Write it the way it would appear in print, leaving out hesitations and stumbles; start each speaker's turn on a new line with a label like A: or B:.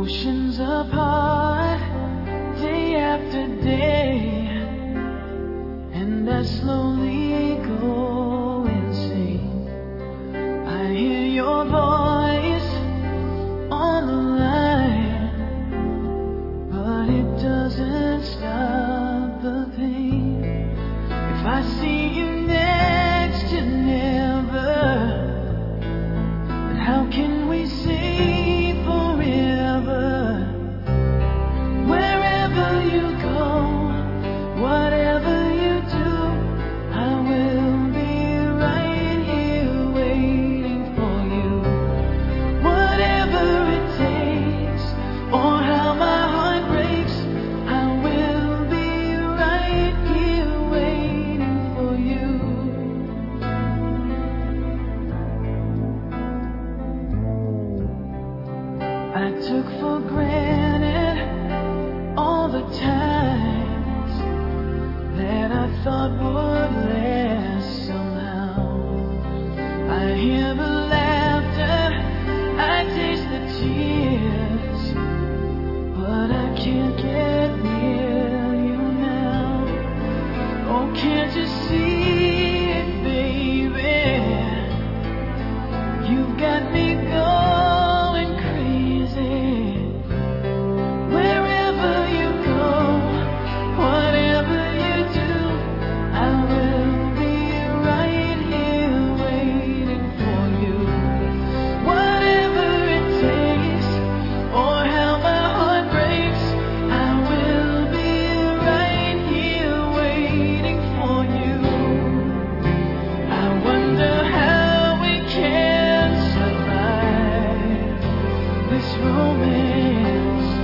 A: Oceans apart, day after day, and I slowly go insane. I hear your voice on the line, but it doesn't stop the pain. If I see you next to never, then how can we say forever? Wherever you go, whatever you do, I will be right here waiting for you. Whatever it takes, or how my heart breaks, I will be right here waiting for you. I took for granted all the times that I thought would last somehow. I hear the laughter, I taste the tears, but I can't get near you now. Oh, can't you see it, baby? You've got me going crazy. Wherever you go, whatever you do, I will be right here waiting for you. Whatever it takes, or how my heart breaks, I will be right here waiting for you. I wonder how we can survive this romance.